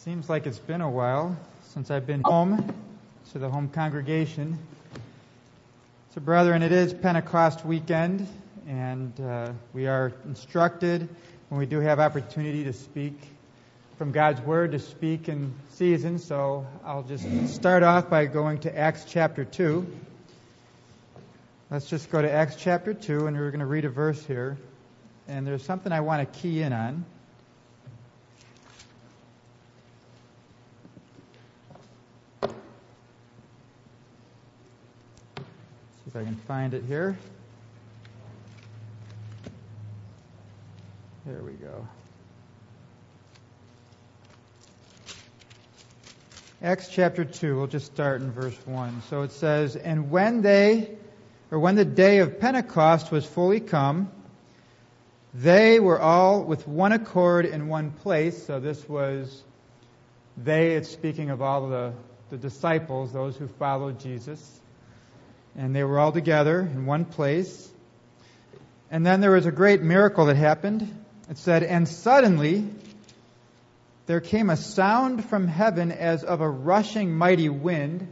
Seems like it's been a while since I've been home to the home congregation. So, brethren, it is Pentecost weekend, and we are instructed when we do have opportunity to speak from God's Word, to speak in season. So I'll just start off by going to Acts chapter 2. Let's just go to Acts chapter 2, and we're going to read a verse here. And there's something I want to key in on. See if I can find it here. There we go. Acts chapter 2, we'll just start in verse 1. So it says, "And when the day of Pentecost was fully come, they were all with one accord in one place." So this was it's speaking of all the disciples, those who followed Jesus. And they were all together in one place. And then there was a great miracle that happened. It said, "And suddenly there came a sound from heaven as of a rushing mighty wind."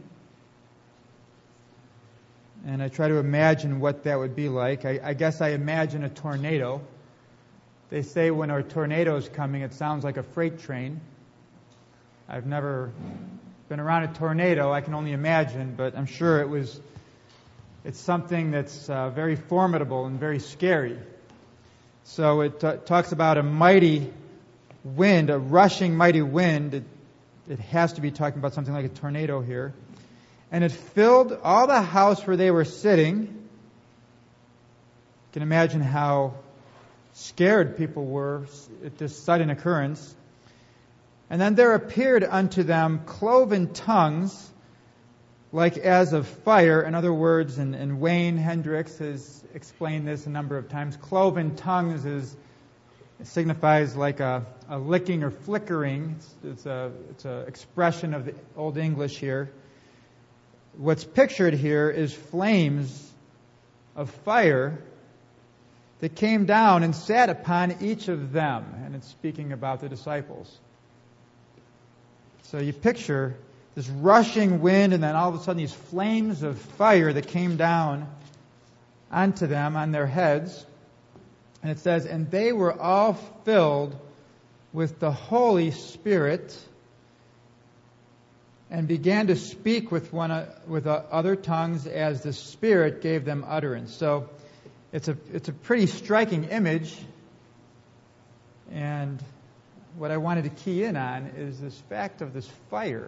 And I try to imagine what that would be like. I guess I imagine a tornado. They say when a tornado is coming, it sounds like a freight train. I've never been around a tornado. I can only imagine, but I'm sure it's something that's very formidable and very scary. So it talks about a mighty wind, a rushing mighty wind. It has to be talking about something like a tornado here. And it filled all the house where they were sitting. You can imagine how scared people were at this sudden occurrence. And then there appeared unto them cloven tongues, like as of fire. In other words, and Wayne Hendricks has explained this a number of times, cloven tongues signifies like a licking or flickering. It's a expression of the Old English here. What's pictured here is flames of fire that came down and sat upon each of them. And it's speaking about the disciples. So you picture this rushing wind, and then all of a sudden these flames of fire that came down onto them, on their heads. And it says, "And they were all filled with the Holy Spirit, and began to speak with other tongues as the Spirit gave them utterance." So it's a pretty striking image. And what I wanted to key in on is this fact of this fire.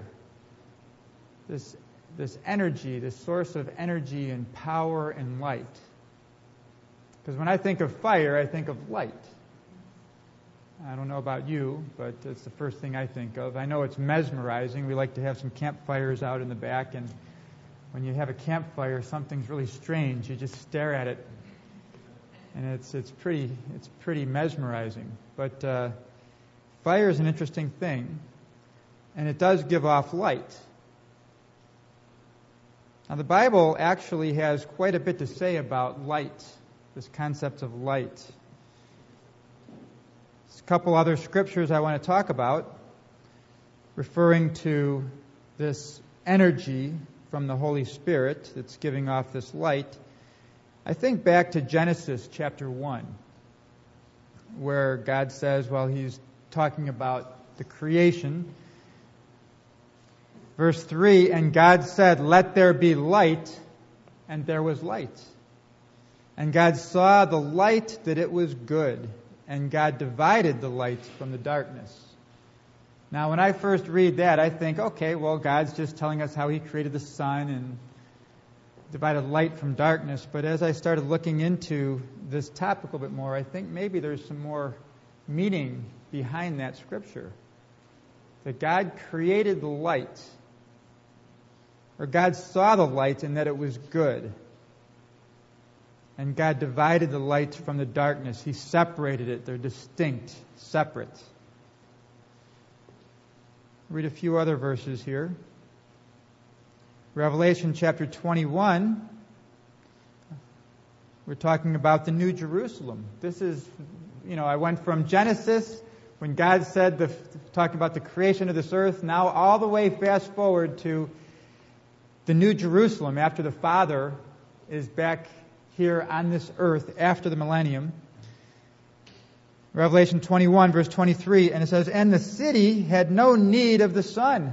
This energy, this source of energy and power and light. Because when I think of fire, I think of light. I don't know about you, but it's the first thing I think of. I know it's mesmerizing. We like to have some campfires out in the back, and when you have a campfire, something's really strange. You just stare at it, and it's pretty mesmerizing. But fire is an interesting thing, and it does give off light. Now, the Bible actually has quite a bit to say about light, this concept of light. There's a couple other scriptures I want to talk about, referring to this energy from the Holy Spirit that's giving off this light. I think back to Genesis chapter 1, where God says, while He's talking about the creation, verse 3, "And God said, Let there be light, and there was light. And God saw the light that it was good, and God divided the light from the darkness." Now, when I first read that, I think, okay, well, God's just telling us how He created the sun and divided light from darkness. But as I started looking into this topic a bit more, I think maybe there's some more meaning behind that scripture. That God created the light, or God saw the light and that it was good. And God divided the light from the darkness. He separated it. They're distinct, separate. Read a few other verses here. Revelation chapter 21. We're talking about the New Jerusalem. This is, I went from Genesis When God said, talking about the creation of this earth, now all the way fast forward to the New Jerusalem after the Father is back here on this earth after the millennium. Revelation 21, verse 23, and it says, "And the city had no need of the sun,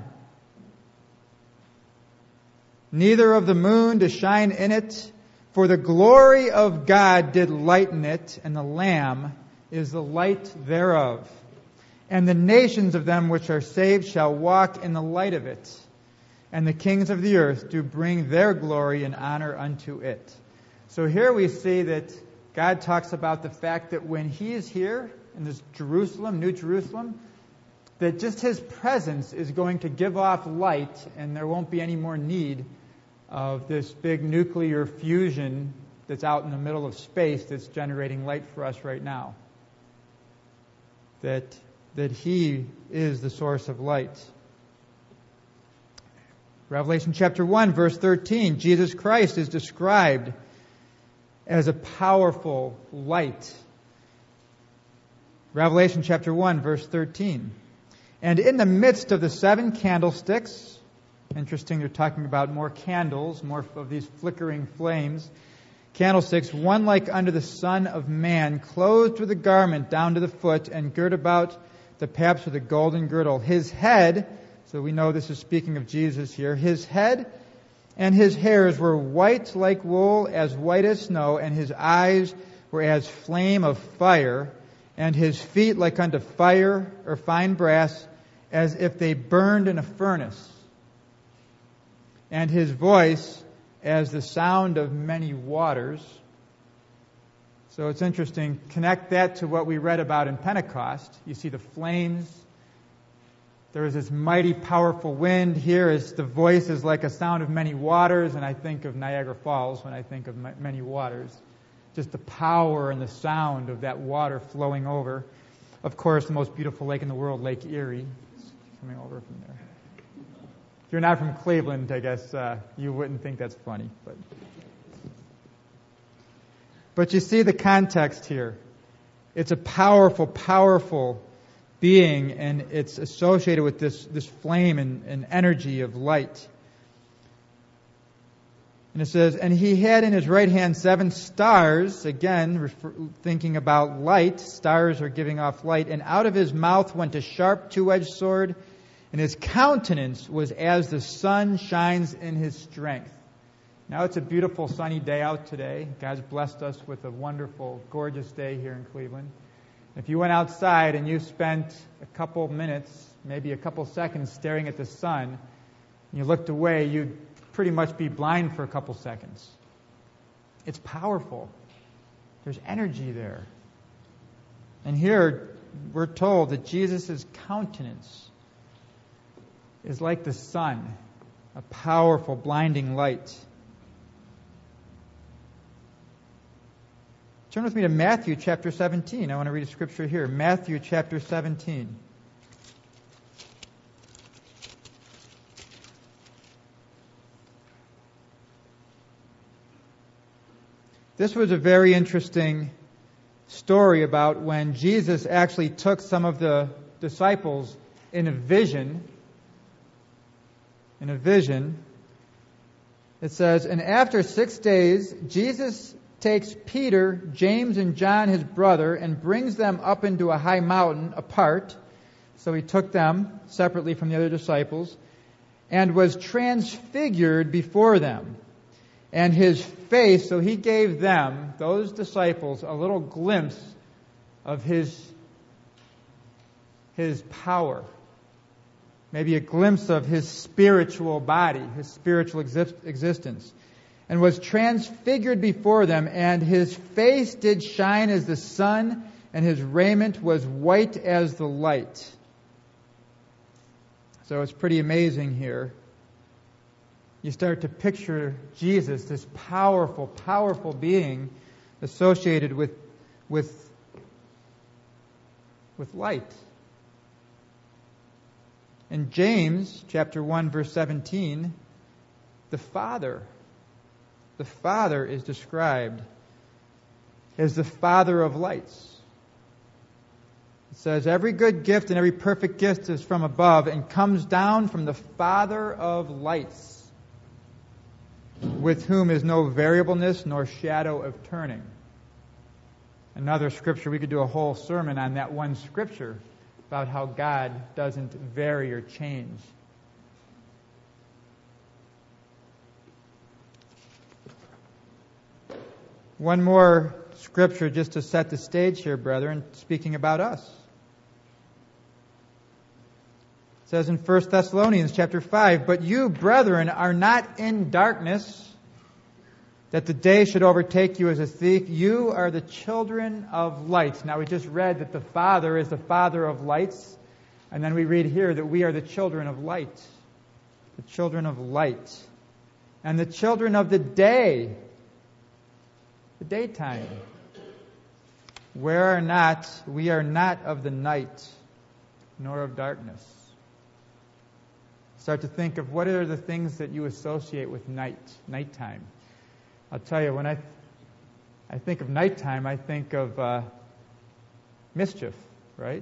neither of the moon to shine in it, for the glory of God did lighten it, and the Lamb is the light thereof. And the nations of them which are saved shall walk in the light of it. And the kings of the earth do bring their glory and honor unto it." So here we see that God talks about the fact that when He is here in this Jerusalem, New Jerusalem, that just His presence is going to give off light, and there won't be any more need of this big nuclear fusion that's out in the middle of space that's generating light for us right now. That He is the source of light. Revelation chapter 1, verse 13, Jesus Christ is described as a powerful light. Revelation chapter 1, verse 13. "And in the midst of the 7 candlesticks," interesting, they're talking about more candles, more of these flickering flames, candlesticks, "one like unto the Son of Man, clothed with a garment down to the foot, and girt about the paps with a golden girdle. His head," so we know this is speaking of Jesus here, "his head and his hairs were white like wool, as white as snow, and his eyes were as flame of fire, and his feet like unto fire or fine brass, as if they burned in a furnace. And his voice as the sound of many waters." So it's interesting. Connect that to what we read about in Pentecost. You see the flames. There is this mighty, powerful wind. Here is the voice is like a sound of many waters, and I think of Niagara Falls when I think of many waters. Just the power and the sound of that water flowing over. Of course, the most beautiful lake in the world, Lake Erie, is coming over from there. If you're not from Cleveland, I guess you wouldn't think that's funny. But you see the context here. It's a powerful, powerful being, and it's associated with this flame and energy of light. And it says, "And he had in his right hand 7 stars," again, thinking about light. Stars are giving off light. "And out of his mouth went a sharp 2-edged sword, and his countenance was as the sun shines in his strength." Now it's a beautiful sunny day out today. God's blessed us with a wonderful, gorgeous day here in Cleveland. If you went outside and you spent a couple minutes, maybe a couple seconds staring at the sun, and you looked away, you'd pretty much be blind for a couple seconds. It's powerful. There's energy there. And here we're told that Jesus' countenance is like the sun, a powerful, blinding light. Turn with me to Matthew chapter 17. I want to read a scripture here. Matthew chapter 17. This was a very interesting story about when Jesus actually took some of the disciples in a vision. It says, "And after 6 days, Jesus takes Peter, James, and John, his brother, and brings them up into a high mountain apart." So he took them separately from the other disciples, "and was transfigured before them. And his face," so he gave them, those disciples, a little glimpse of his power. Maybe a glimpse of his spiritual body, his spiritual existence. "And was transfigured before them, and his face did shine as the sun, and his raiment was white as the light." So it's pretty amazing here. You start to picture Jesus, this powerful, powerful being associated with light. In James chapter 1, verse 17, the Father is described as the Father of lights. It says, every good gift and every perfect gift is from above and comes down from the Father of lights, with whom is no variableness nor shadow of turning. Another scripture, we could do a whole sermon on that one scripture about how God doesn't vary or change. One more scripture just to set the stage here, brethren, speaking about us. It says in 1 Thessalonians chapter 5, but you, brethren, are not in darkness, that the day should overtake you as a thief. You are the children of light. Now we just read that the Father is the Father of lights, and then we read here that we are the children of light. The children of light. And the children of the day. The daytime. We are not of the night, nor of darkness. Start to think of what are the things that you associate with nighttime. I'll tell you, when I think of nighttime, I think of mischief, right?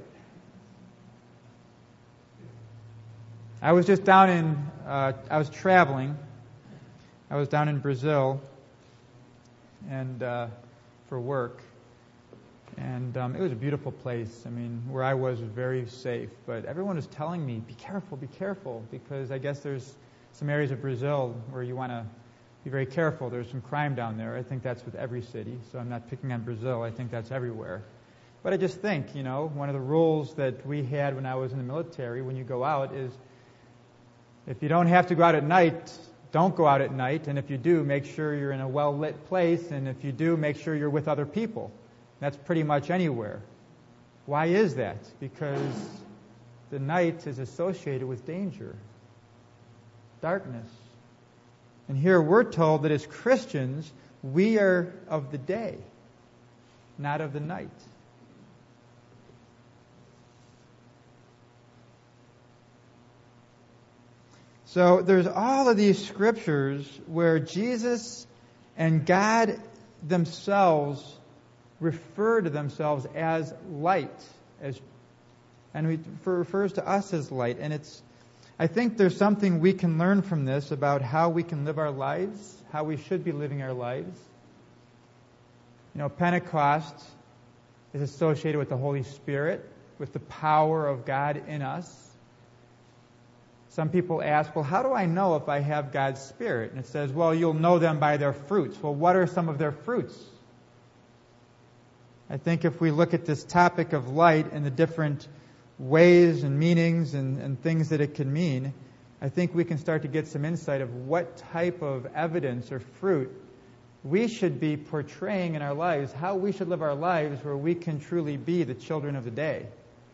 I was just I was traveling. I was down in Brazil and for work. And it was a beautiful place. I mean, where I was very safe. But everyone was telling me, be careful, because I guess there's some areas of Brazil where you want to be very careful. There's some crime down there. I think that's with every city. So I'm not picking on Brazil. I think that's everywhere. But I just think, one of the rules that we had when I was in the military, when you go out, is if you don't have to go out at night, don't go out at night. And if you do, make sure you're in a well-lit place. And if you do, make sure you're with other people. That's pretty much anywhere. Why is that? Because the night is associated with danger, darkness. And here we're told that as Christians, we are of the day, not of the night. So there's all of these scriptures where Jesus and God themselves refer to themselves as light, and it refers to us as light. And I think there's something we can learn from this about how we can live our lives, how we should be living our lives. Pentecost is associated with the Holy Spirit, with the power of God in us. Some people ask, well, how do I know if I have God's Spirit? And it says, well, you'll know them by their fruits. Well, what are some of their fruits? I think if we look at this topic of light and the different ways and meanings and things that it can mean, I think we can start to get some insight of what type of evidence or fruit we should be portraying in our lives, how we should live our lives where we can truly be the children of the day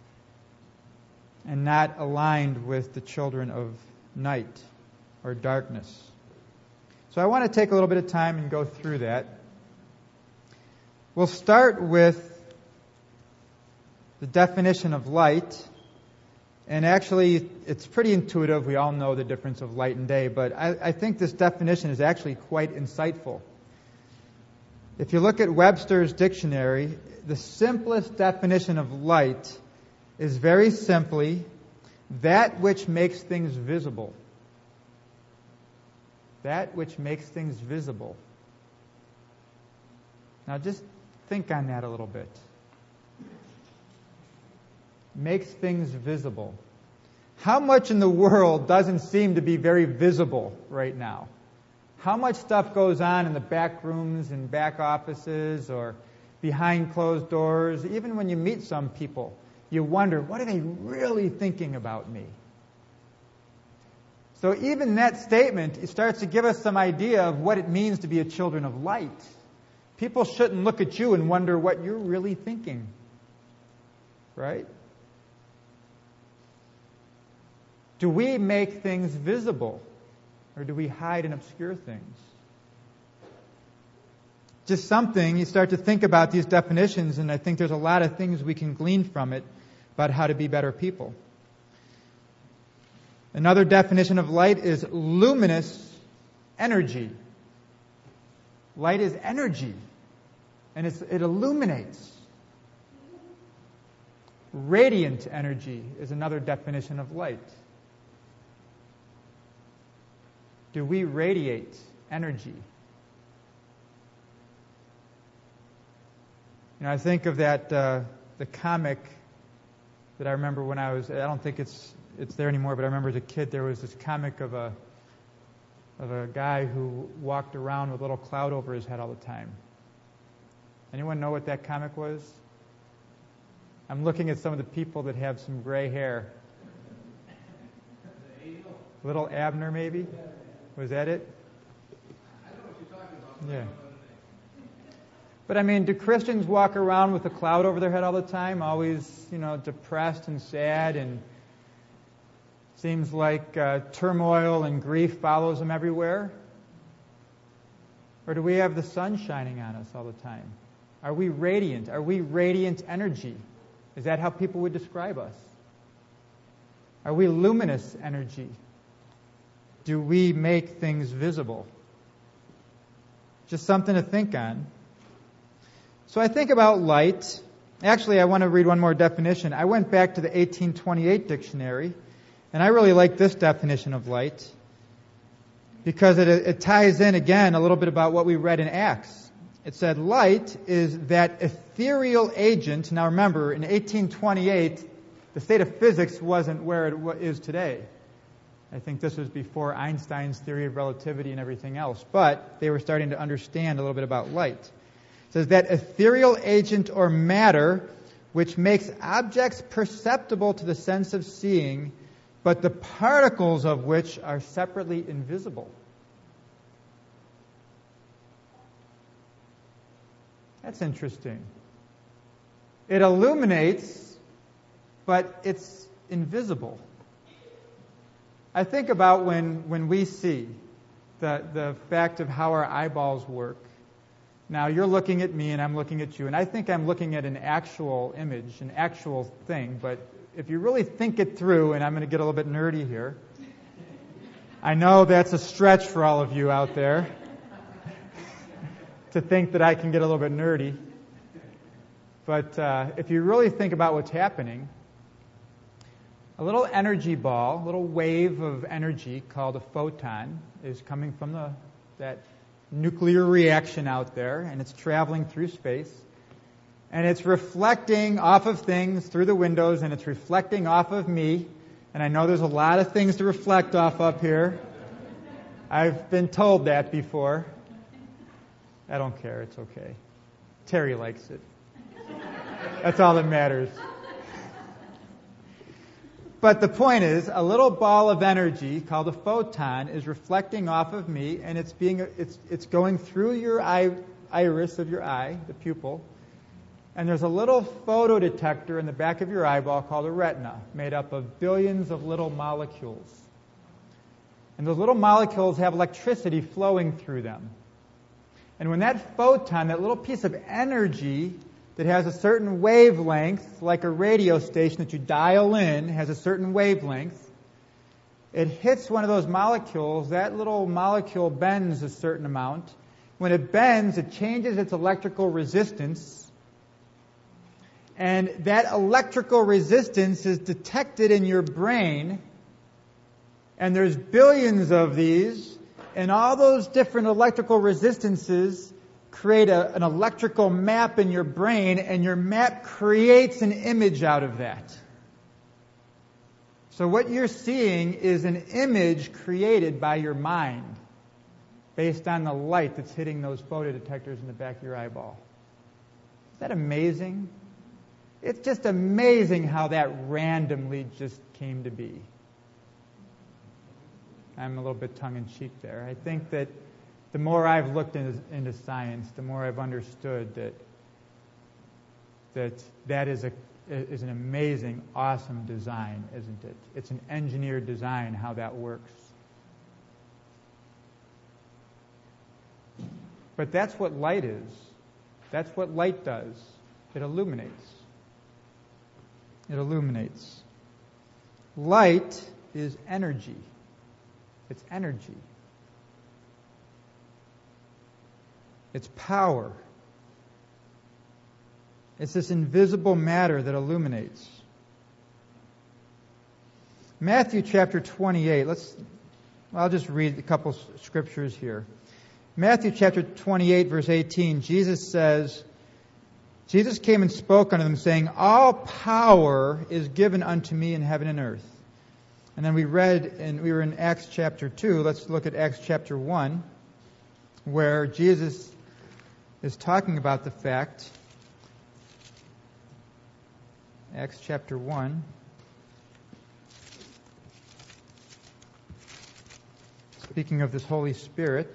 and not aligned with the children of night or darkness. So I want to take a little bit of time and go through that. We'll start with the definition of light. And actually, it's pretty intuitive. We all know the difference of light and day. But I think this definition is actually quite insightful. If you look at Webster's dictionary, the simplest definition of light is very simply that which makes things visible. That which makes things visible. Now just think on that a little bit. Makes things visible. How much in the world doesn't seem to be very visible right now? How much stuff goes on in the back rooms and back offices or behind closed doors? Even when you meet some people, you wonder, what are they really thinking about me? So even that statement, it starts to give us some idea of what it means to be a children of light. People shouldn't look at you and wonder what you're really thinking. Right? Do we make things visible? Or do we hide and obscure things? Just something, you start to think about these definitions, and I think there's a lot of things we can glean from it about how to be better people. Another definition of light is luminous energy. Light is energy, and it illuminates. Radiant energy is another definition of light. Do we radiate energy? I think of that the comic that I remember when I don't think it's there anymore, but I remember as a kid there was this comic of a guy who walked around with a little cloud over his head all the time. Anyone know what that comic was? I'm looking at some of the people that have some gray hair. Little Abner, maybe? Was that it? I know what you're talking about. Yeah. But do Christians walk around with a cloud over their head all the time, always, depressed and sad, and seems like turmoil and grief follows them everywhere? Or do we have the sun shining on us all the time? Are we radiant? Are we radiant energy? Is that how people would describe us? Are we luminous energy? Do we make things visible? Just something to think on. So I think about light. Actually, I want to read one more definition. I went back to the 1828 dictionary, and I really like this definition of light because it ties in, again, a little bit about what we read in Acts. It said, light is that ethereal agent. Now remember, in 1828, the state of physics wasn't where it is today. I think this was before Einstein's theory of relativity and everything else. But they were starting to understand a little bit about light. It says that ethereal agent or matter which makes objects perceptible to the sense of seeing, but the particles of which are separately invisible. That's interesting. It illuminates, but it's invisible. I think about when we see the fact of how our eyeballs work. Now, you're looking at me and I'm looking at you, and I think I'm looking at an actual image, an actual thing, but if you really think it through, and I'm going to get a little bit nerdy here, I know that's a stretch for all of you out there to think that I can get a little bit nerdy, but if you really think about what's happening, a little energy ball, a little wave of energy called a photon is coming from that nuclear reaction out there, and it's traveling through space, and it's reflecting off of things through the windows, and it's reflecting off of me, and I know there's a lot of things to reflect off up here. I've been told that before. I don't care, it's okay. Terry likes it. That's all that matters. But the point is, a little ball of energy called a photon is reflecting off of me, and it's going through your iris of your eye, the pupil, and there's a little photodetector in the back of your eyeball called a retina, made up of billions of little molecules. And those little molecules have electricity flowing through them. And when that photon, that little piece of energy that has a certain wavelength, like a radio station that you dial in, has a certain wavelength. It hits one of those molecules. That little molecule bends a certain amount. When it bends, it changes its electrical resistance. And that electrical resistance is detected in your brain. And there's billions of these. And all those different electrical resistances create an electrical map in your brain, and your map creates an image out of that. So what you're seeing is an image created by your mind based on the light that's hitting those photodetectors in the back of your eyeball. Is that amazing? It's just amazing how that randomly just came to be. I'm a little bit tongue-in-cheek there. I think that the more I've looked into science, the more I've understood that is an amazing, awesome design, isn't it? It's an engineered design, how that works. But that's what light is. That's what light does. It illuminates. It illuminates. Light is energy. It's energy. It's power. It's this invisible matter that illuminates. Matthew chapter 28. I'll just read a couple scriptures here. Matthew chapter 28, verse 18, Jesus came and spoke unto them, saying, all power is given unto me in heaven and earth. And then we were in Acts chapter 2. Let's look at Acts chapter 1, where Jesus is talking about the fact. Acts chapter 1. Speaking of this Holy Spirit.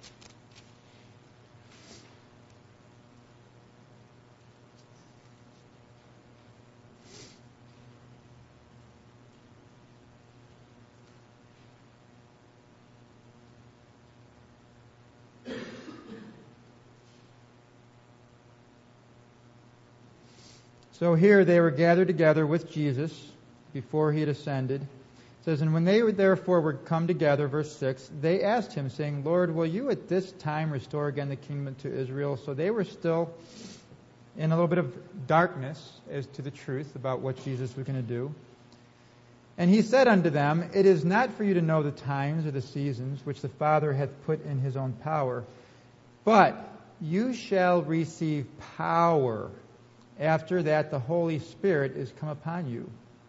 So here they were gathered together with Jesus before he had ascended. It says, and when they therefore were come together, verse 6, they asked him, saying, Lord, will you at this time restore again the kingdom to Israel? So they were still in a little bit of darkness as to the truth about what Jesus was going to do. And he said unto them, it is not for you to know the times or the seasons which the Father hath put in his own power, but you shall receive power. After that, the Holy Spirit is come upon you.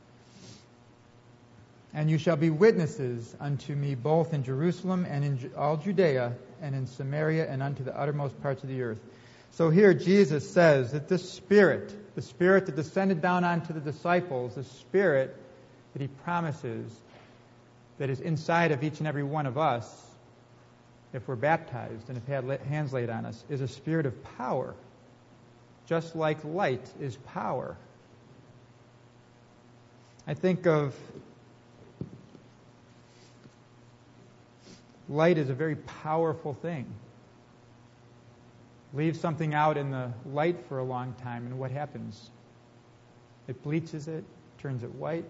And you shall be witnesses unto me both in Jerusalem and in all Judea and in Samaria and unto the uttermost parts of the earth. So here Jesus says that the Spirit that descended down onto the disciples, the Spirit that he promises that is inside of each and every one of us, if we're baptized and have had hands laid on us, is a spirit of power. Just like light is power. I think of light as a very powerful thing. Leave something out in the light for a long time, and what happens? It bleaches it, turns it white.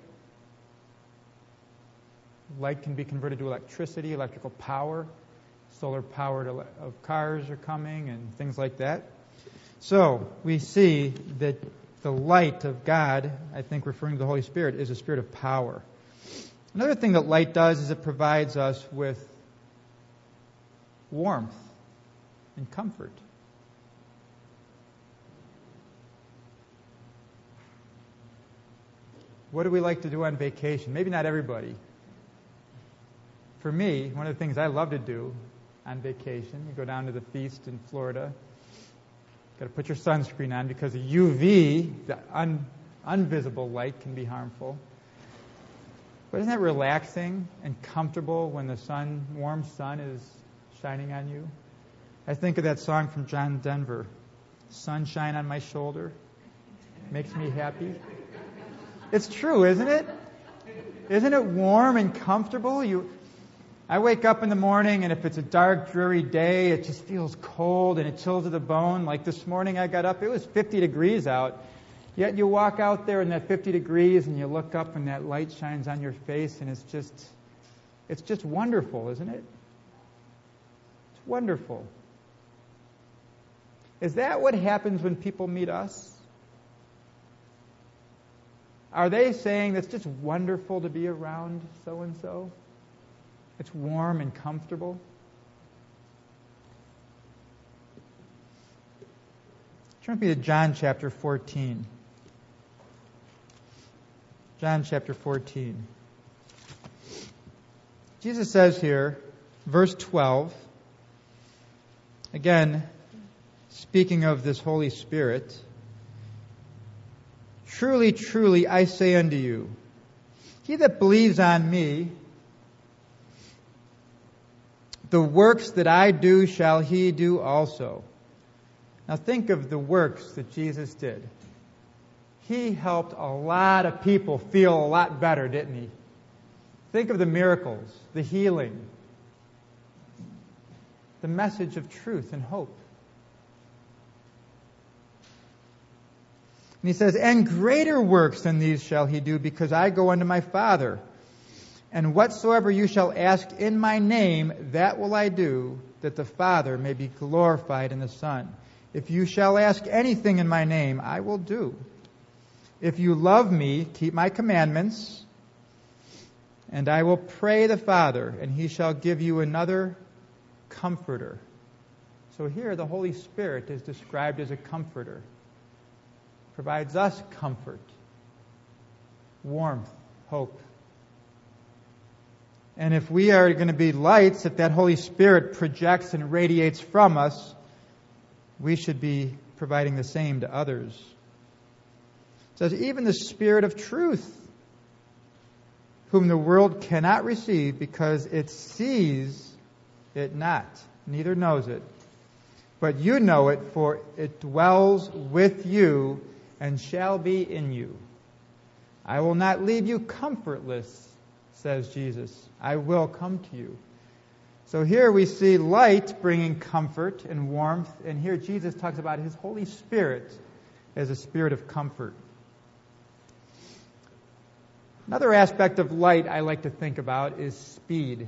Light can be converted to electricity, electrical power. Solar powered of cars are coming and things like that. So we see that the light of God, I think referring to the Holy Spirit, is a spirit of power. Another thing that light does is it provides us with warmth and comfort. What do we like to do on vacation? Maybe not everybody. For me, one of the things I love to do on vacation, you go down to the feast in Florida. Got to put your sunscreen on because the UV, the invisible light, can be harmful. But isn't that relaxing and comfortable when the warm sun is shining on you? I think of that song from John Denver, "Sunshine on My Shoulder," makes me happy. It's true, isn't it? Isn't it warm and comfortable? I wake up in the morning, and if it's a dark, dreary day, it just feels cold and it chills to the bone. Like this morning I got up, it was 50 degrees out. Yet you walk out there in that 50 degrees and you look up and that light shines on your face, and it's just wonderful, isn't it? It's wonderful. Is that what happens when people meet us? Are they saying it's just wonderful to be around so-and-so? It's warm and comfortable. Turn with me to John chapter 14. John chapter 14. Jesus says here, verse 12, again, speaking of this Holy Spirit, truly, truly, I say unto you, he that believes on me, the works that I do shall he do also. Now think of the works that Jesus did. He helped a lot of people feel a lot better, didn't he? Think of the miracles, the healing, the message of truth and hope. And he says, and greater works than these shall he do, because I go unto my Father. And whatsoever you shall ask in my name, that will I do, that the Father may be glorified in the Son. If you shall ask anything in my name, I will do. If you love me, keep my commandments. And I will pray the Father, and he shall give you another comforter. So here the Holy Spirit is described as a comforter. Provides us comfort, warmth, hope. And if we are going to be lights, if that Holy Spirit projects and radiates from us, we should be providing the same to others. It says, even the Spirit of truth, whom the world cannot receive because it sees it not, neither knows it. But you know it, for it dwells with you and shall be in you. I will not leave you comfortless, says Jesus. I will come to you. So here we see light bringing comfort and warmth, and here Jesus talks about his Holy Spirit as a spirit of comfort. Another aspect of light I like to think about is speed.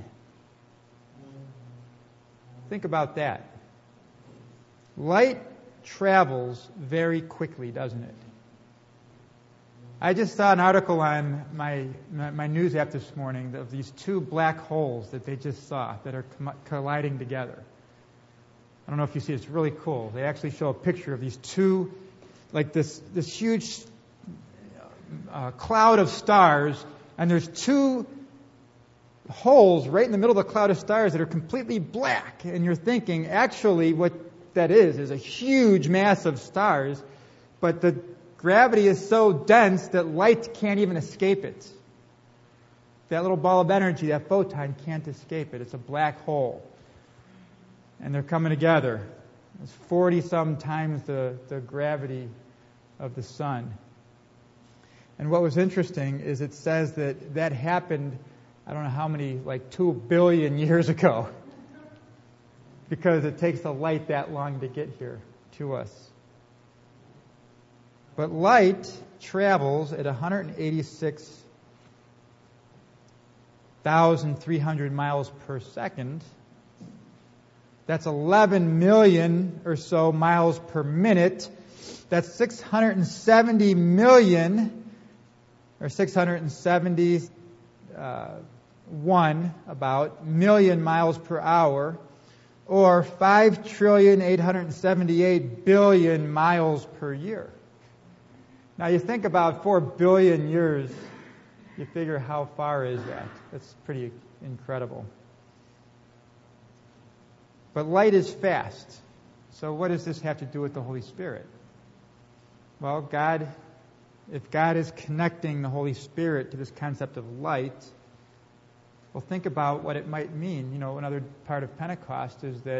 Think about that. Light travels very quickly, doesn't it? I just saw an article on my news app this morning of these two black holes that they just saw that are colliding together. I don't know if you see it. It's really cool. They actually show a picture of these two, like this huge cloud of stars, and there's two holes right in the middle of the cloud of stars that are completely black. And you're thinking, actually, what that is a huge mass of stars, but the gravity is so dense that light can't even escape it. That little ball of energy, that photon, can't escape it. It's a black hole. And they're coming together. It's 40-some times the gravity of the sun. And what was interesting is it says that happened, I don't know how many, like 2 billion years ago. Because it takes the light that long to get here to us. But light travels at 186,300 miles per second. That's 11 million or so miles per minute. That's 670 million, or 671 about million miles per hour, or 5,878,000,000,000 miles per year. Now you think about 4 billion years, you figure how far is that? That's pretty incredible. But light is fast. So what does this have to do with the Holy Spirit? Well, if God is connecting the Holy Spirit to this concept of light, well, think about what it might mean. You know, another part of Pentecost is that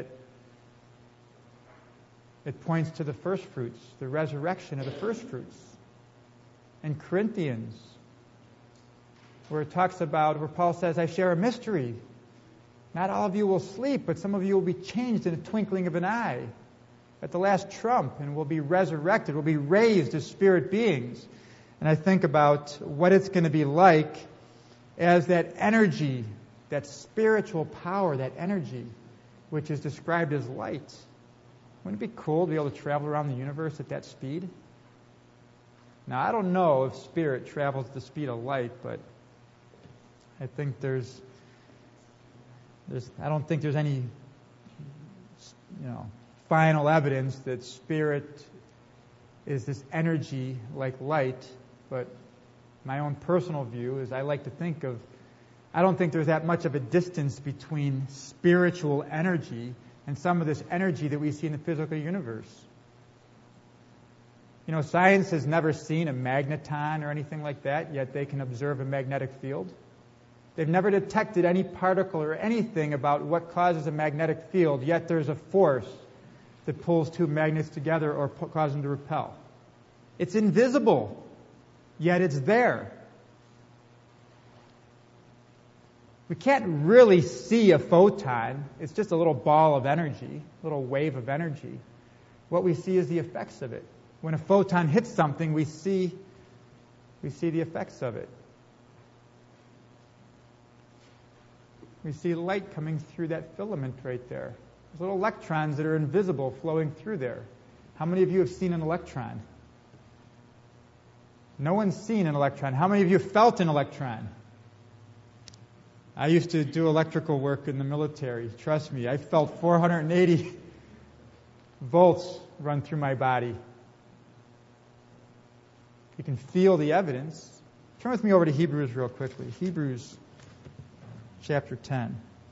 it points to the first fruits, the resurrection of the first fruits. And Corinthians, where it talks about, where Paul says, I share a mystery. Not all of you will sleep, but some of you will be changed in a twinkling of an eye at the last trump, and will be resurrected, will be raised as spirit beings. And I think about what it's going to be like as that energy, that spiritual power, that energy, which is described as light. Wouldn't it be cool to be able to travel around the universe at that speed? Now, I don't know if spirit travels at the speed of light, but I think I don't think there's any, final evidence that spirit is this energy like light. But my own personal view is I like to think of, I don't think there's that much of a distance between spiritual energy and some of this energy that we see in the physical universe. You know, science has never seen a magneton or anything like that, yet they can observe a magnetic field. They've never detected any particle or anything about what causes a magnetic field, yet there's a force that pulls two magnets together or causes them to repel. It's invisible, yet it's there. We can't really see a photon. It's just a little ball of energy, a little wave of energy. What we see is the effects of it. When a photon hits something, we see the effects of it. We see light coming through that filament right there. There's little electrons that are invisible flowing through there. How many of you have seen an electron? No one's seen an electron. How many of you have felt an electron? I used to do electrical work in the military. Trust me, I felt 480 volts run through my body. You can feel the evidence. Turn with me over to Hebrews real quickly. Hebrews chapter 10.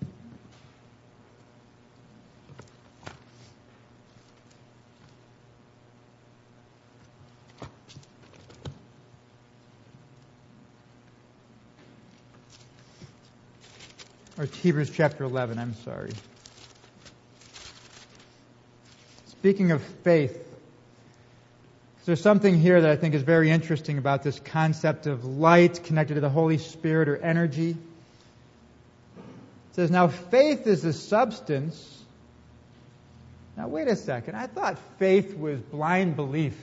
Or Hebrews chapter 11, I'm sorry. Speaking of faith, there's something here that I think is very interesting about this concept of light connected to the Holy Spirit or energy. It says, now faith is the substance. Now wait a second. I thought faith was blind belief.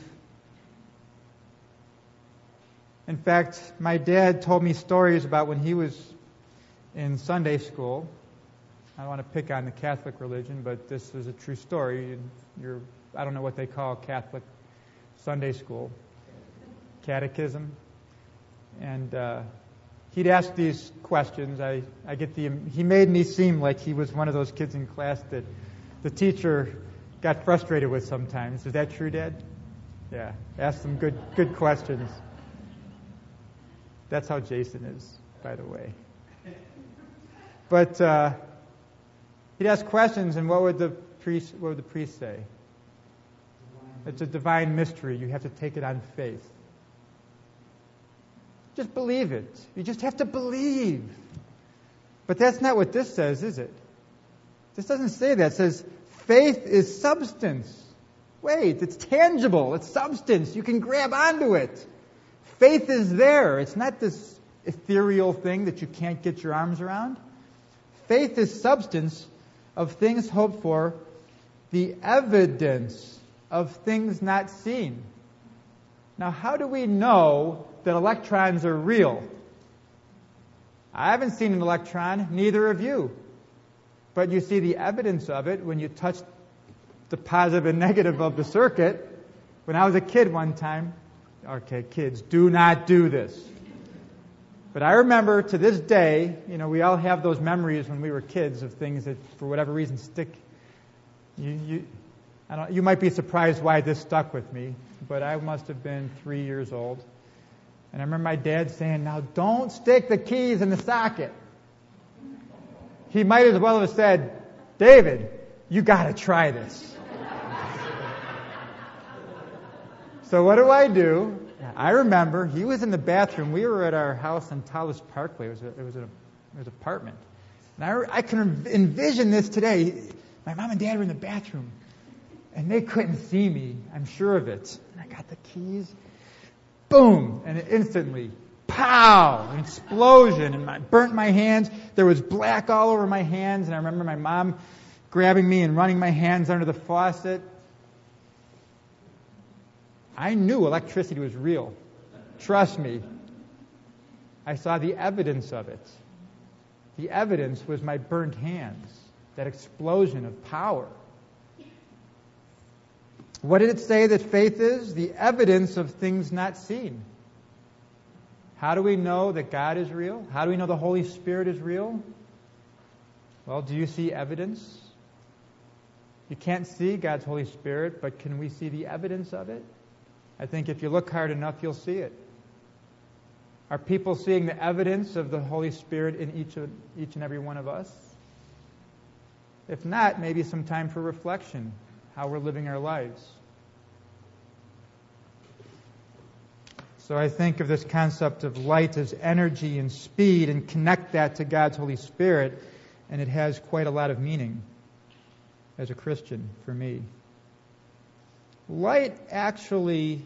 In fact, my dad told me stories about when he was in Sunday school. I don't want to pick on the Catholic religion, but this is a true story. I don't know what they call Catholic Sunday school, catechism. And he'd ask these questions. He made me seem like he was one of those kids in class that the teacher got frustrated with sometimes. Is that true, Dad? Yeah. Ask some good questions. That's how Jason is, by the way. But he'd ask questions, and what would the priest say? It's a divine mystery. You have to take it on faith. Just believe it. You just have to believe. But that's not what this says, is it? This doesn't say that. It says faith is substance. Wait, it's tangible. It's substance. You can grab onto it. Faith is there. It's not this ethereal thing that you can't get your arms around. Faith is substance of things hoped for, the evidence of things not seen. Now, how do we know that electrons are real? I haven't seen an electron, neither have you. But you see the evidence of it when you touch the positive and negative of the circuit. When I was a kid one time, okay, kids, do not do this. But I remember to this day, we all have those memories when we were kids of things that, for whatever reason, stick. You might be surprised why this stuck with me, but I must have been 3 years old. And I remember my dad saying, now don't stick the keys in the socket. He might as well have said, David, you got to try this. So what do? I remember he was in the bathroom. We were at our house on Tallis Parkway. It was an apartment. And I can envision this today. My mom and dad were in the bathroom, and they couldn't see me. I'm sure of it. And I got the keys. Boom! And instantly, pow! An explosion, and burnt my hands. There was black all over my hands, and I remember my mom grabbing me and running my hands under the faucet. I knew electricity was real. Trust me. I saw the evidence of it. The evidence was my burnt hands, that explosion of power. What did it say that faith is? The evidence of things not seen. How do we know that God is real? How do we know the Holy Spirit is real? Well, do you see evidence? You can't see God's Holy Spirit, but can we see the evidence of it? I think if you look hard enough, you'll see it. Are people seeing the evidence of the Holy Spirit in each and every one of us? If not, maybe some time for reflection, how we're living our lives. So I think of this concept of light as energy and speed and connect that to God's Holy Spirit, and it has quite a lot of meaning as a Christian for me. Light actually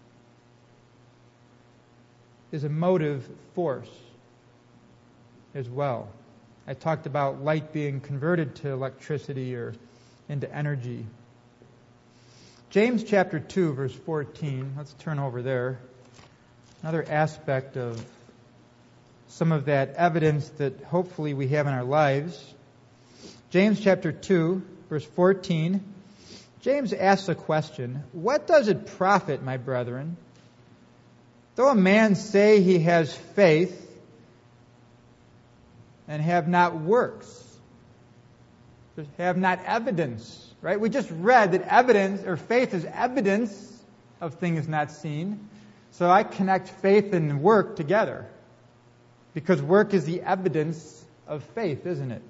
is a motive force as well. I talked about light being converted to electricity or into energy. James chapter 2, verse 14. Let's turn over there. Another aspect of some of that evidence that hopefully we have in our lives. James chapter 2, verse 14. James asks a question. What does it profit, my brethren, though a man say he has faith, and have not works. Have not evidence, right? We just read that evidence, or faith is evidence of things not seen. So I connect faith and work together. Because work is the evidence of faith, isn't it?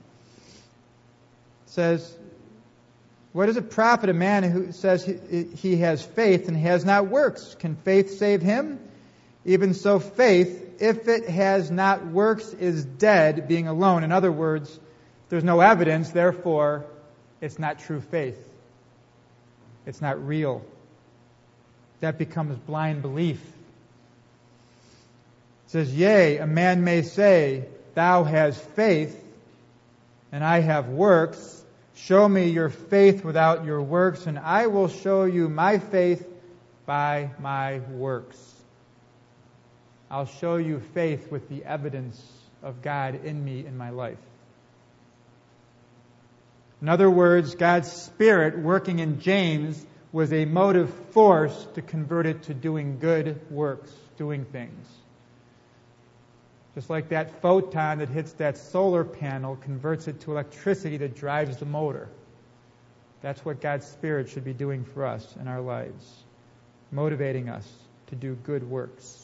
It says, what does it profit a man who says he has faith and has not works? Can faith save him? Even so, faith, if it has not works, is dead, being alone. In other words, there's no evidence, therefore, it's not true faith. It's not real. That becomes blind belief. It says, yea, a man may say, thou hast faith, and I have works. Show me your faith without your works, and I will show you my faith by my works. I'll show you faith with the evidence of God in me in my life. In other words, God's Spirit working in James was a motive force to convert it to doing good works, doing things. Just like that photon that hits that solar panel converts it to electricity that drives the motor. That's what God's Spirit should be doing for us in our lives, motivating us to do good works.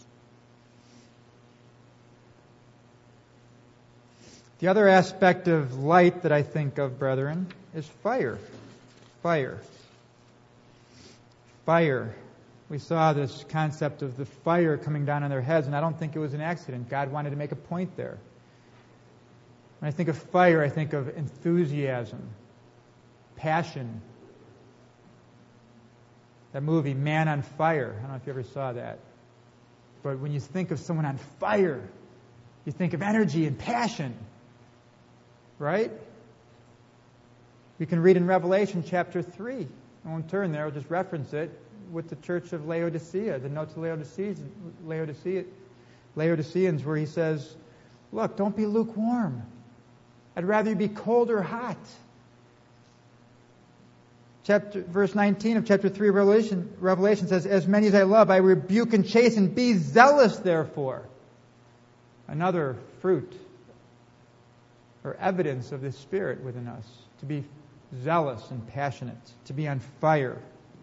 The other aspect of light that I think of, brethren, is fire. Fire. Fire. We saw this concept of the fire coming down on their heads, and I don't think it was an accident. God wanted to make a point there. When I think of fire, I think of enthusiasm, passion. That movie, Man on Fire, I don't know if you ever saw that. But when you think of someone on fire, you think of energy and passion. Right? We can read in Revelation chapter 3. I won't turn there, I'll just reference it with the church of Laodicea, the note to Laodiceans, where he says, look, don't be lukewarm. I'd rather you be cold or hot. Verse 19 of chapter 3 of Revelation says, as many as I love, I rebuke and chasten. Be zealous, therefore. Another fruit or evidence of the Spirit within us, to be zealous and passionate, to be on fire.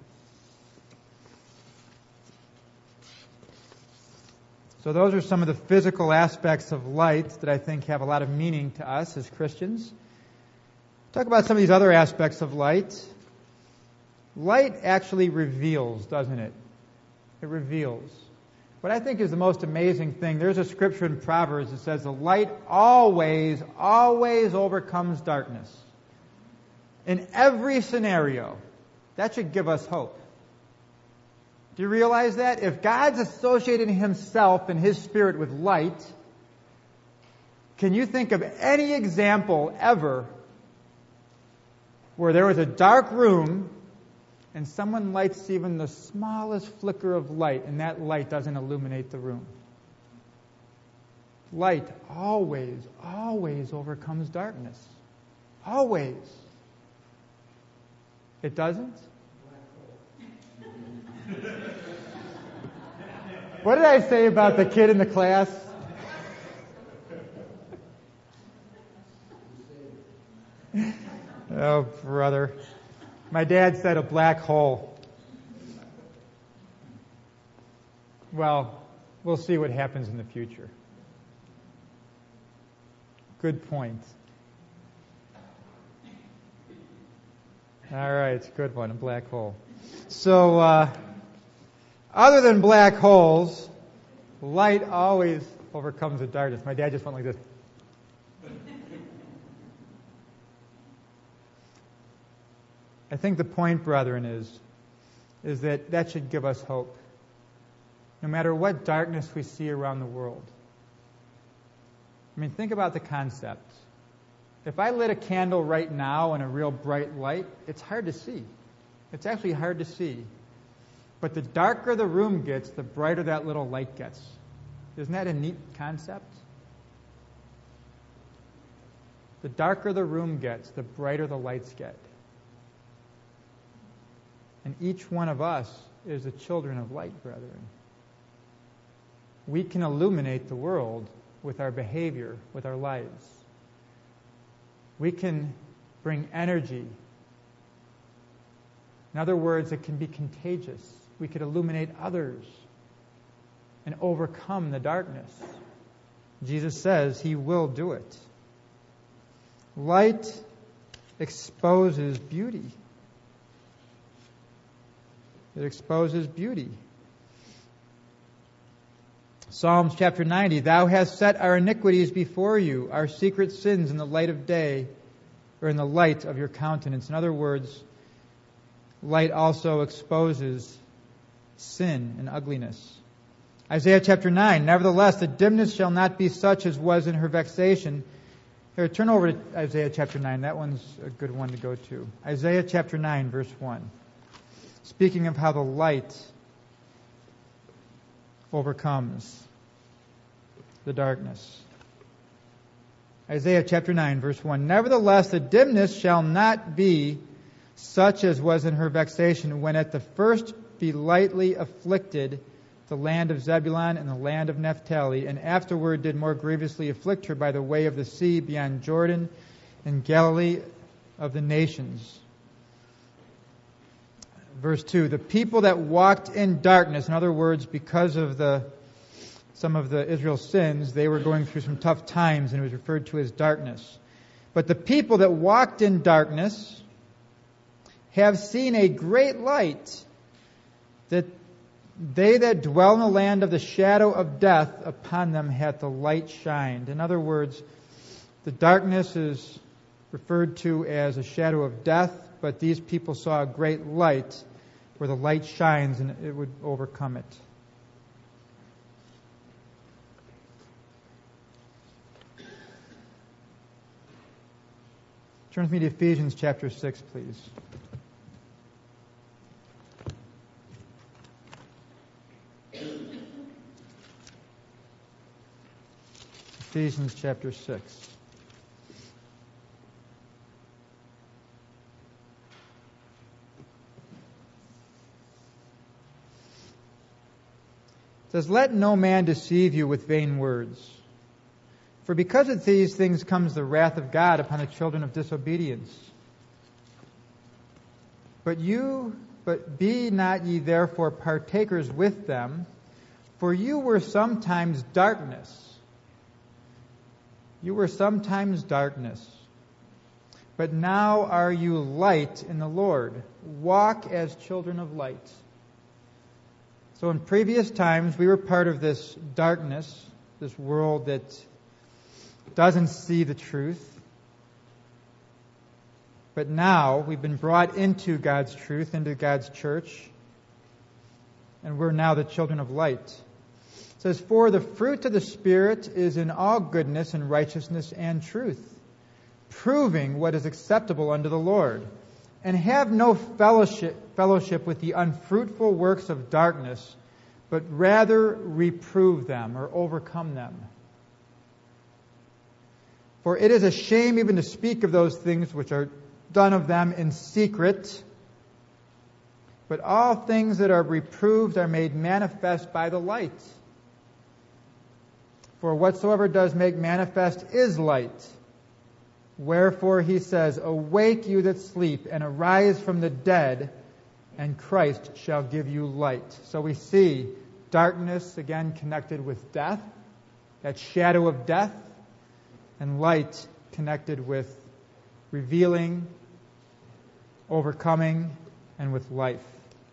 So those are some of the physical aspects of light that I think have a lot of meaning to us as Christians. Talk about some of these other aspects of light. Light actually reveals, doesn't it? It reveals. What I think is the most amazing thing, there's a scripture in Proverbs that says the light always, always overcomes darkness. In every scenario. That should give us hope. Do you realize that? If God's associating Himself and His Spirit with light, can you think of any example ever where there was a dark room and someone lights even the smallest flicker of light, and that light doesn't illuminate the room? Light always, always overcomes darkness. Always. It doesn't? What did I say about the kid in the class? Oh, brother. My dad said a black hole. Well, we'll see what happens in the future. Good point. All right, it's a good one, a black hole. So, other than black holes, light always overcomes the darkness. My dad just went like this. I think the point, brethren, is that should give us hope. No matter what darkness we see around the world. I mean, think about the concept. If I lit a candle right now in a real bright light, it's hard to see. It's actually hard to see. But the darker the room gets, the brighter that little light gets. Isn't that a neat concept? The darker the room gets, the brighter the lights get. And each one of us is the children of light, brethren. We can illuminate the world with our behavior, with our lives. We can bring energy. In other words, it can be contagious. We could illuminate others and overcome the darkness. Jesus says He will do it. Light exposes beauty. It exposes beauty. Psalms chapter 90, Thou hast set our iniquities before you, our secret sins in the light of day, or in the light of your countenance. In other words, light also exposes sin and ugliness. Isaiah chapter 9, Nevertheless, the dimness shall not be such as was in her vexation. Here, turn over to Isaiah chapter 9. That one's a good one to go to. Isaiah chapter 9, verse 1. Speaking of how the light overcomes the darkness. Isaiah chapter 9, verse 1. Nevertheless, the dimness shall not be such as was in her vexation, when at the first be lightly afflicted the land of Zebulun and the land of Naphtali, and afterward did more grievously afflict her by the way of the sea beyond Jordan and Galilee of the nations. Verse 2, the people that walked in darkness, in other words, because of some of the Israel's sins, they were going through some tough times, and it was referred to as darkness. But the people that walked in darkness have seen a great light, that they that dwell in the land of the shadow of death, upon them hath the light shined. In other words, the darkness is referred to as a shadow of death, but these people saw a great light where the light shines and it would overcome it. Turn with me to Ephesians chapter 6, please. Ephesians chapter 6. It says, Let no man deceive you with vain words. For because of these things comes the wrath of God upon the children of disobedience. But be not ye therefore partakers with them, for you were sometimes darkness. You were sometimes darkness. But now are you light in the Lord. Walk as children of light. So in previous times, we were part of this darkness, this world that doesn't see the truth. But now we've been brought into God's truth, into God's church, and we're now the children of light. It says, For the fruit of the Spirit is in all goodness and righteousness and truth, proving what is acceptable unto the Lord. And have no fellowship with the unfruitful works of darkness, but rather reprove them or overcome them. For it is a shame even to speak of those things which are done of them in secret. But all things that are reproved are made manifest by the light. For whatsoever does make manifest is light. Wherefore he says, Awake you that sleep, and arise from the dead, and Christ shall give you light. So we see darkness again connected with death, that shadow of death, and light connected with revealing, overcoming, and with life.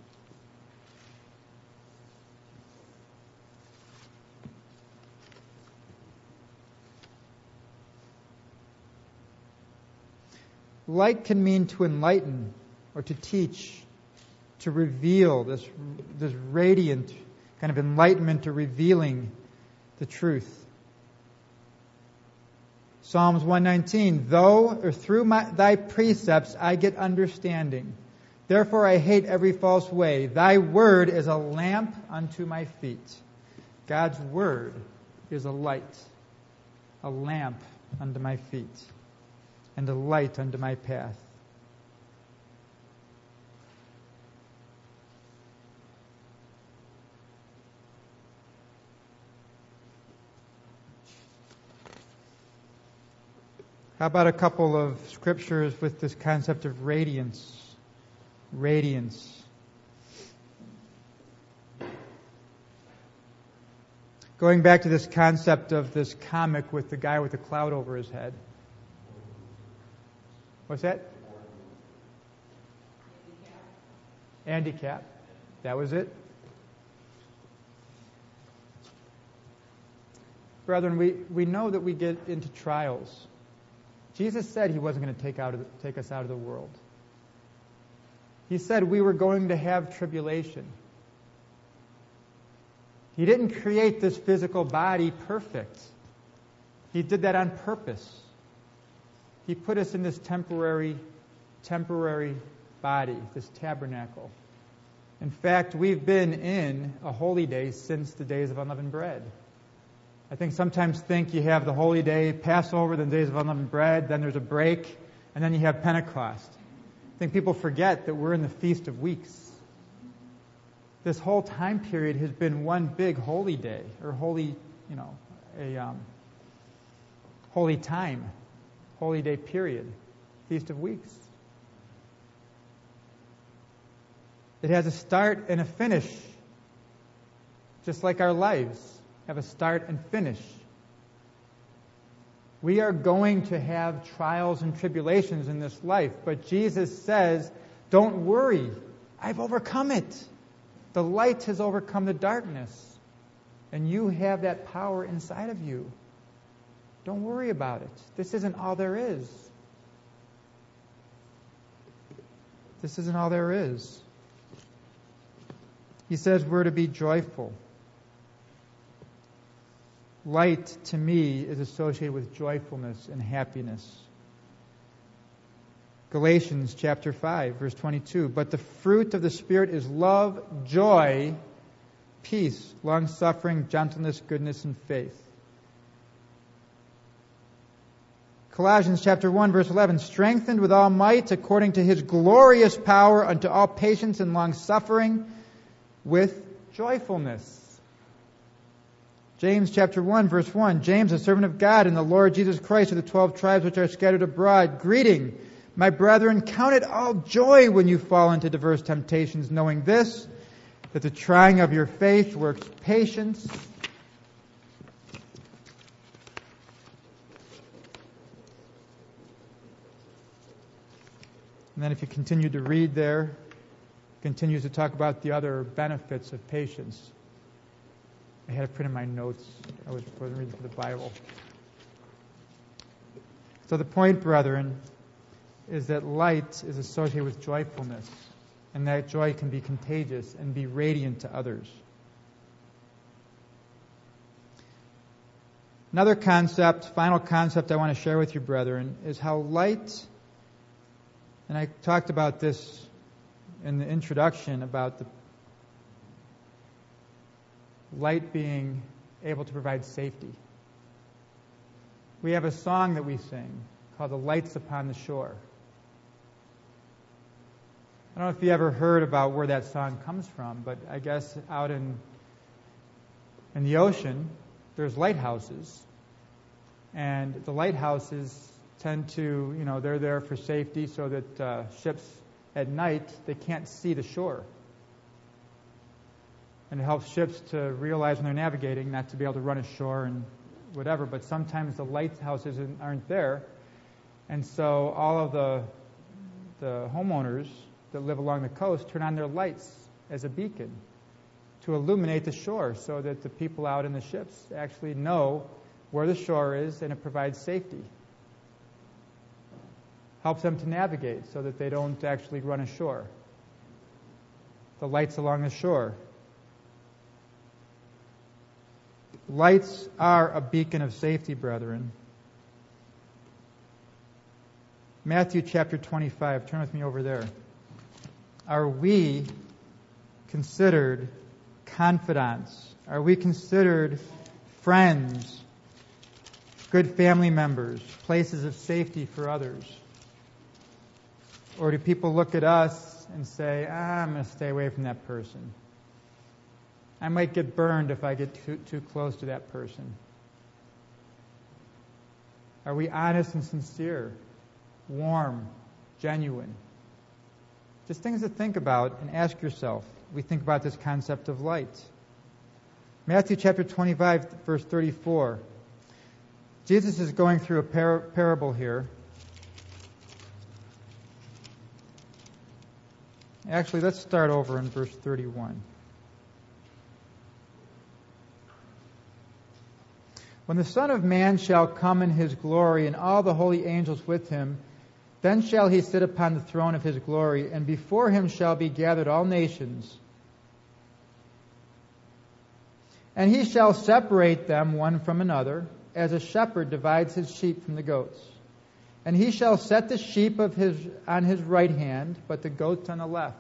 Light can mean to enlighten or to teach, to reveal, this radiant kind of enlightenment or revealing the truth. Psalms 119, through thy precepts I get understanding. Therefore I hate every false way. Thy word is a lamp unto my feet. God's word is a light, a lamp unto my feet, and a light unto my path. How about a couple of scriptures with this concept of radiance? Radiance. Going back to this concept of this comic with the guy with the cloud over his head. What's that? Handicap. That was it. Brethren, we know that we get into trials. Jesus said He wasn't going to take us out of the world. He said we were going to have tribulation. He didn't create this physical body perfect. He did that on purpose. He put us in this temporary body, this tabernacle. In fact, we've been in a holy day since the days of unleavened bread. I think sometimes you have the holy day, Passover, then the days of unleavened bread, then there's a break, and then you have Pentecost. I think people forget that we're in the Feast of Weeks. This whole time period has been one big holy day, or holy time, holy day period, Feast of Weeks. It has a start and a finish, just like our lives have a start and finish. We are going to have trials and tribulations in this life, but Jesus says, don't worry, I've overcome it. The light has overcome the darkness, and you have that power inside of you. Don't worry about it. This isn't all there is. This isn't all there is. He says we're to be joyful. Light, to me, is associated with joyfulness and happiness. Galatians chapter 5, verse 22. But the fruit of the Spirit is love, joy, peace, long-suffering, gentleness, goodness, and faith. Colossians chapter 1, verse 11. Strengthened with all might according to His glorious power unto all patience and long-suffering with joyfulness. James chapter 1, verse 1. James, a servant of God and the Lord Jesus Christ of the 12 tribes which are scattered abroad, greeting, my brethren, count it all joy when you fall into diverse temptations, knowing this, that the trying of your faith works patience. And then if you continue to read there, it continues to talk about the other benefits of patience. I had it printed in my notes. I wasn't reading from the Bible. So the point, brethren, is that light is associated with joyfulness, and that joy can be contagious and be radiant to others. Another concept, final concept I want to share with you, brethren, is how light, and I talked about this in the introduction, about the light being able to provide safety. We have a song that we sing called The Lights Upon the Shore. I don't know if you ever heard about where that song comes from, but I guess out in the ocean, there's lighthouses. And the lighthouses tend to, they're there for safety so that ships at night, they can't see the shore. And it helps ships to realize when they're navigating not to be able to run ashore and whatever, but sometimes the lighthouses aren't there. And so all of the homeowners that live along the coast turn on their lights as a beacon to illuminate the shore so that the people out in the ships actually know where the shore is, and it provides safety. Helps them to navigate so that they don't actually run ashore. The lights along the shore. Lights are a beacon of safety, brethren. Matthew chapter 25. Turn with me over there. Are we considered confidants? Are we considered friends, good family members, places of safety for others? Or do people look at us and say, I'm going to stay away from that person. I might get burned if I get too close to that person. Are we honest and sincere? Warm, genuine? Just things to think about and ask yourself. We think about this concept of light. Matthew chapter 25, verse 34. Jesus is going through a parable here. Actually, let's start over in verse 31. When the Son of Man shall come in his glory, and all the holy angels with him, then shall he sit upon the throne of his glory, and before him shall be gathered all nations. And he shall separate them one from another, as a shepherd divides his sheep from the goats. And he shall set the sheep on his right hand, but the goats on the left.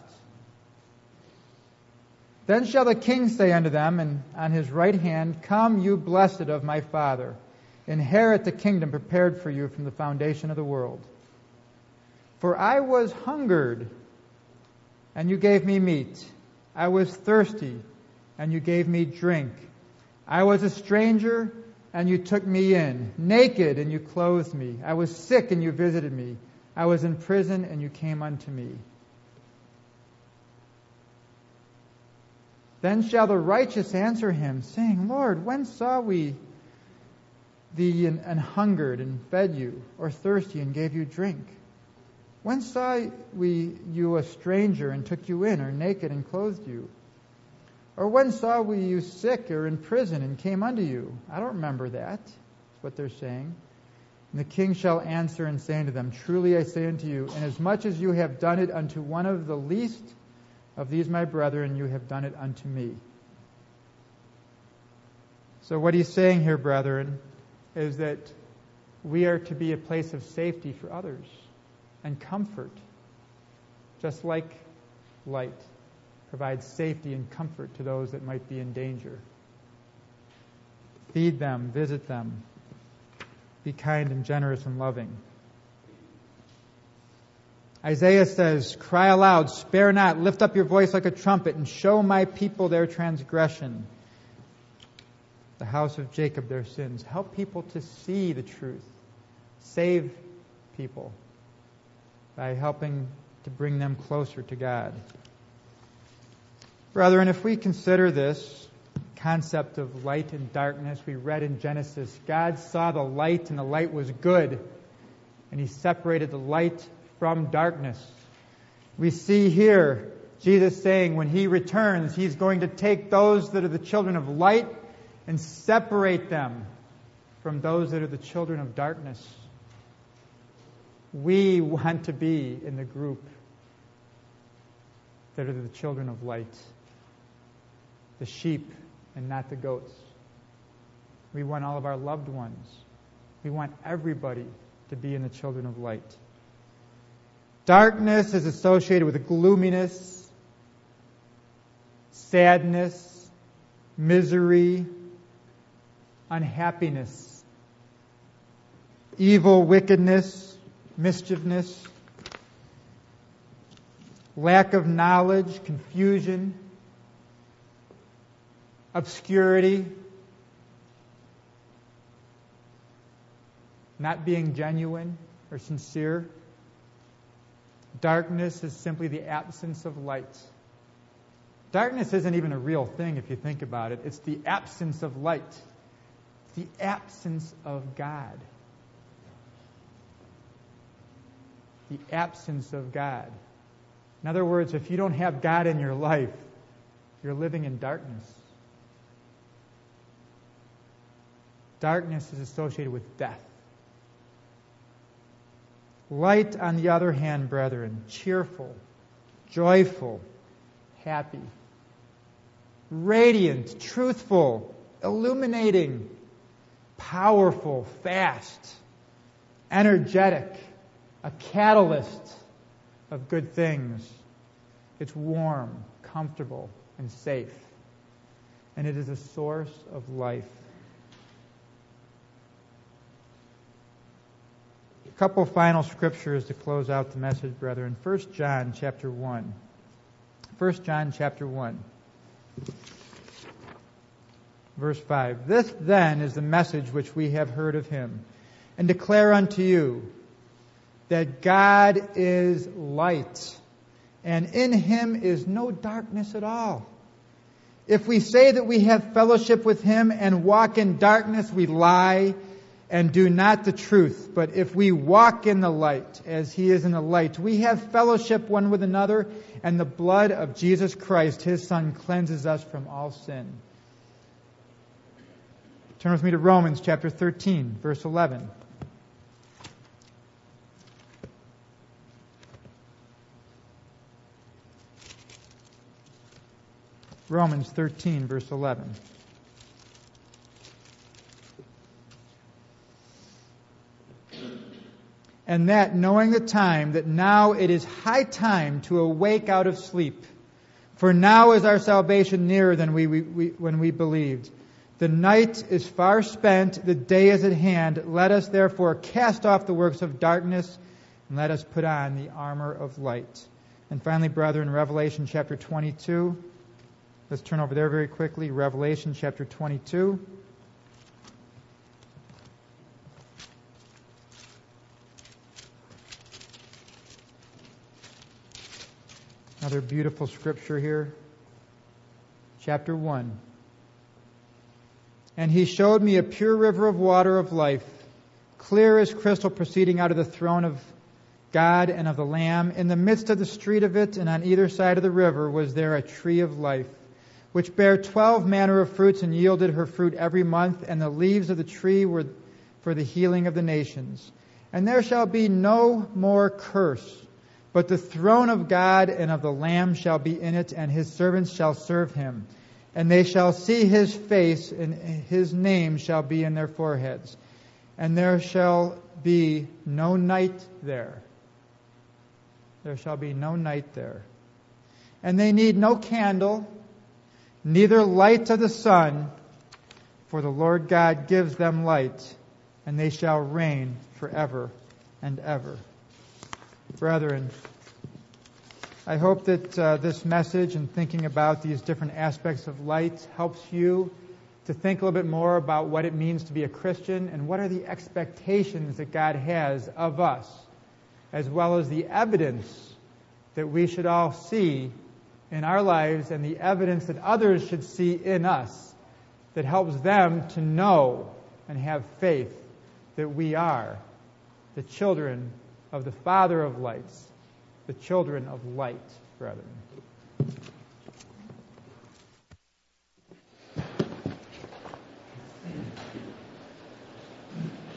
Then shall the king say unto them, and on his right hand, Come, you blessed of my Father, inherit the kingdom prepared for you from the foundation of the world. For I was hungered, and you gave me meat. I was thirsty, and you gave me drink. I was a stranger, and you took me in. Naked, and you clothed me. I was sick, and you visited me. I was in prison, and you came unto me. Then shall the righteous answer him, saying, Lord, when saw we thee and hungered and fed you, or thirsty and gave you drink? When saw we you a stranger and took you in, or naked and clothed you? Or when saw we you sick or in prison and came unto you? I don't remember that. That's what they're saying. And the king shall answer and say unto them, Truly I say unto you, inasmuch as you have done it unto one of the least of these my brethren, you have done it unto me. So what he's saying here, brethren, is that we are to be a place of safety for others and comfort, just like light provides safety and comfort to those that might be in danger. Feed them, visit them, be kind and generous and loving. Isaiah says, Cry aloud, spare not, lift up your voice like a trumpet, and show my people their transgression, the house of Jacob their sins. Help people to see the truth. Save people by helping to bring them closer to God. Brethren, if we consider this concept of light and darkness, we read in Genesis, God saw the light and the light was good, and he separated the light from darkness. We see here Jesus saying when he returns, he's going to take those that are the children of light and separate them from those that are the children of darkness. We want to be in the group that are the children of light, the sheep and not the goats. We want all of our loved ones. We want everybody to be in the children of light. Darkness is associated with gloominess, sadness, misery, unhappiness, evil, wickedness, mischievousness, lack of knowledge, confusion, obscurity, not being genuine or sincere. Darkness is simply the absence of light. Darkness isn't even a real thing if you think about it. It's the absence of light. The absence of God. The absence of God. In other words, if you don't have God in your life, you're living in darkness. Darkness is associated with death. Light, on the other hand, brethren, cheerful, joyful, happy, radiant, truthful, illuminating, powerful, fast, energetic, a catalyst of good things. It's warm, comfortable, and safe. And it is a source of life. A couple final scriptures to close out the message, brethren. 1 John chapter 1. 1 John chapter 1. Verse 5. This then is the message which we have heard of him, and declare unto you that God is light, and in Him is no darkness at all. If we say that we have fellowship with Him and walk in darkness, we lie and do not the truth. But if we walk in the light, as He is in the light, we have fellowship one with another, and the blood of Jesus Christ, His Son, cleanses us from all sin. Turn with me to Romans chapter 13, verse 11. Romans 13, verse 11. And that, knowing the time, that now it is high time to awake out of sleep. For now is our salvation nearer than when we believed. The night is far spent, the day is at hand. Let us therefore cast off the works of darkness, and let us put on the armor of light. And finally, brethren, Revelation chapter 22. Let's turn over there very quickly. Revelation chapter 22. Another beautiful scripture here. Chapter 1. And He showed me a pure river of water of life, clear as crystal, proceeding out of the throne of God and of the Lamb. In the midst of the street of it, and on either side of the river, was there a tree of life, which bare 12 manner of fruits, and yielded her fruit every month, and the leaves of the tree were for the healing of the nations. And there shall be no more curse, but the throne of God and of the Lamb shall be in it, and His servants shall serve Him. And they shall see His face, and His name shall be in their foreheads. And there shall be no night there. There shall be no night there. And they need no candle, neither light of the sun, for the Lord God gives them light, and they shall reign forever and ever. Brethren, I hope that this message and thinking about these different aspects of light helps you to think a little bit more about what it means to be a Christian and what are the expectations that God has of us, as well as the evidence that we should all see in our lives and the evidence that others should see in us that helps them to know and have faith that we are the children of the Father of lights, the children of light, brethren.